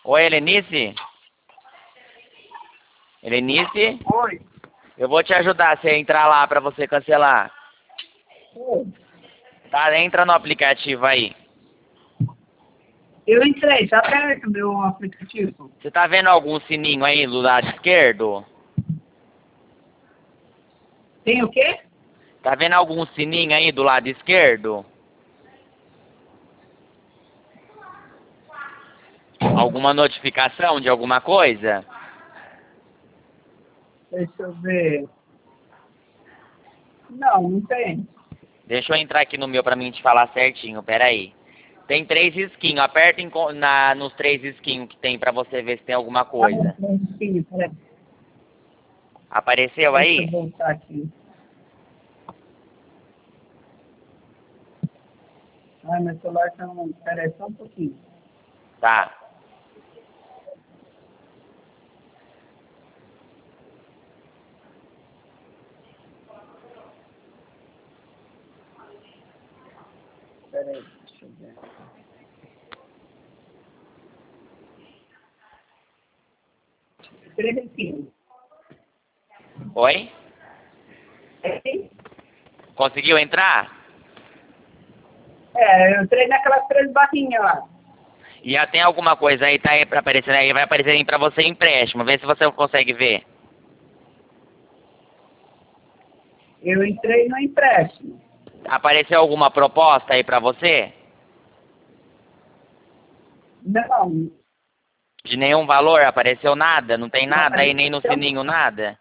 Oi, Helenice? Helenice? Oi. Eu vou te ajudar você entrar lá pra você cancelar. Oi. Tá, entra no aplicativo aí. Eu entrei, já aberto o meu aplicativo. Você tá vendo algum sininho aí do lado esquerdo? Tem o quê? Tá vendo algum sininho aí do lado esquerdo? Alguma notificação de alguma coisa? Deixa eu ver. Não tem. Deixa eu entrar aqui no meu pra mim te falar certinho, peraí. Tem 3 risquinhos, aperta nos 3 risquinhos que tem pra você ver se tem alguma coisa. Sim, peraí. Apareceu Deixa eu aí? voltar aqui. Ai, meu celular tá um... Peraí, só um pouquinho. Tá. Peraí, deixa eu ver. Preventinho. Oi? É, Conseguiu entrar? eu entrei naquelas 3 barrinhas lá. E já tem alguma coisa aí, tá aí pra aparecer aí, vai aparecer aí pra você empréstimo, vê se você consegue ver. Eu entrei no empréstimo. Apareceu alguma proposta aí pra você? Não, De nenhum valor? Apareceu nada? Não tem não nada aí, nem no apareceu. sininho, nada?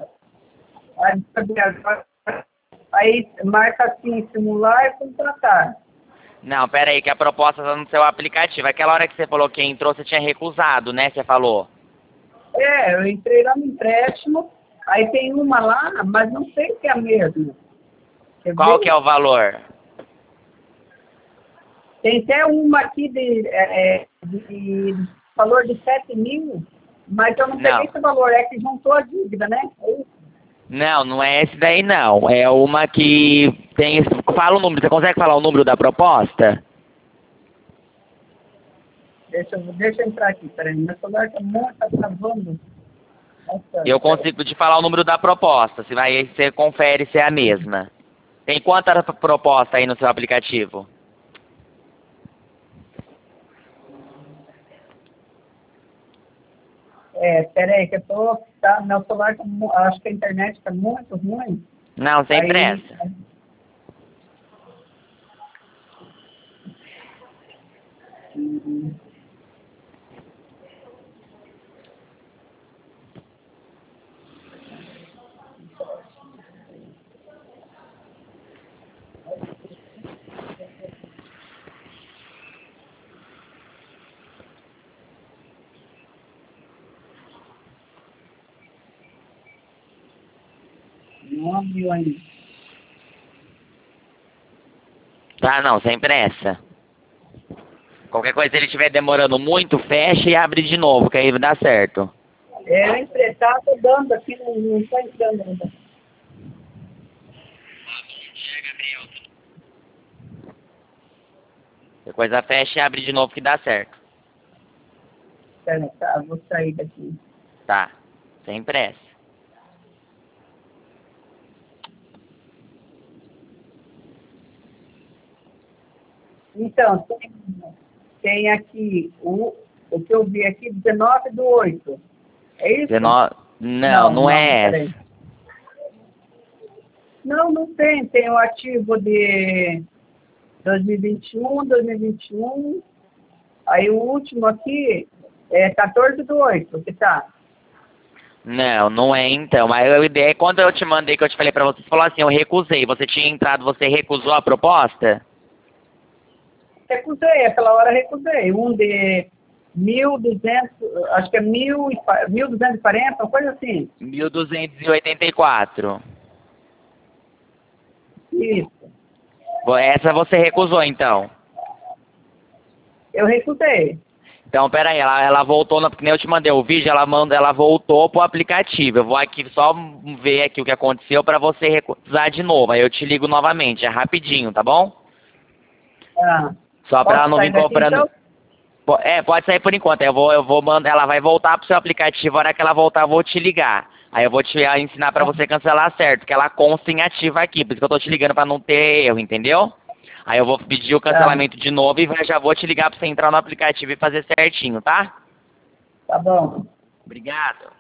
Aí marca assim, simular e contratar. Não, pera aí, que a proposta tá no seu aplicativo. Aquela hora que você falou que entrou, você tinha recusado, né? Você falou. Eu entrei lá no empréstimo, aí tem uma lá, mas não sei se é a mesma. Quer Qual ver? que é o valor? Tem até uma aqui de valor de 7 mil, mas eu não peguei Não. esse valor, é que juntou a dívida, né? Não, não é esse daí não. É uma que tem... Fala o número, você consegue falar o número da proposta? Deixa eu entrar aqui, peraí, meu celular tá muito tá travando. Nossa, Eu consigo te falar o número da proposta, se vai, aí você confere se é a mesma. Tem quantas propostas aí no seu aplicativo? peraí, que eu tô, tá, meu celular, acho que a internet tá muito ruim. Não, sem Aí, pressa. hum, 9 aí. Tá, não, sem pressa. Qualquer coisa, se ele estiver demorando muito, fecha e abre de novo, que aí vai dar certo. Eu emprestar, tô dando aqui, não tá entrando ainda. Qualquer coisa, fecha e abre de novo que dá certo. Peraí, tá, vou sair daqui. Tá, sem pressa. Então, tem aqui, o que eu vi aqui, 19/8. É isso? 19... Não, não é peraí. essa. Não tem. Tem o ativo de 2021, 2021. Aí o último aqui é 14/8, que tá? Não, não é então. Mas a ideia é quando eu te mandei, que eu te falei pra você, você falou assim, eu recusei. Você tinha entrado, você recusou a proposta? Recusei, aquela hora recusei. Um de 1.200, acho que é 1.240, uma coisa assim. 1284. Isso. Essa você recusou, então. Eu recusei. Então, peraí, ela voltou, porque nem eu te mandei o vídeo, ela voltou pro aplicativo. Eu vou aqui só ver aqui o que aconteceu pra você recusar de novo. Aí eu te ligo novamente, é rapidinho, tá bom? Ah, Só pra ela posso não sair vir daqui cobrando. então? Pode sair por enquanto. Eu vou mandar, ela vai voltar pro seu aplicativo, a hora que ela voltar eu vou te ligar. Aí eu vou te ensinar pra você cancelar certo, que ela consta em ativa aqui, por isso que eu tô te ligando pra não ter erro, entendeu? Aí eu vou pedir o cancelamento de novo e já vou te ligar pra você entrar no aplicativo e fazer certinho, tá? Tá bom. Obrigado.